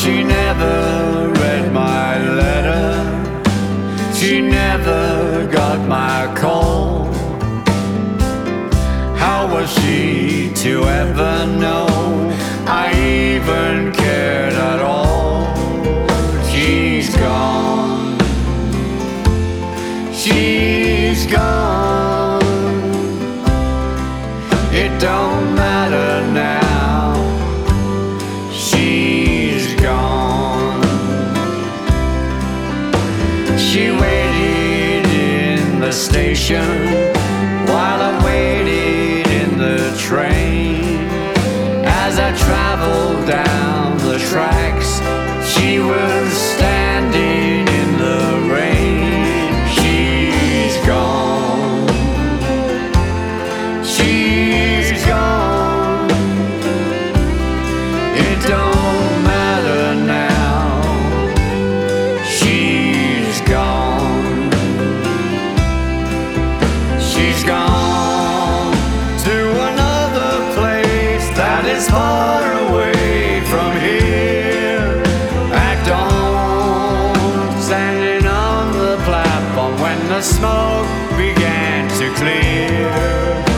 She never read my letter, she never got my call. How was she to ever know I even cared at all? She's gone, she's gone. It don't matter now, she's gone. She waited in the station while I waited in the train. As I traveled down the tracks, she was standing in the rain. She's gone, she's gone. It don't matter now, she's gone. She's gone to another place that is far away from here. At dawn, standing on the platform when the smoke began to clear.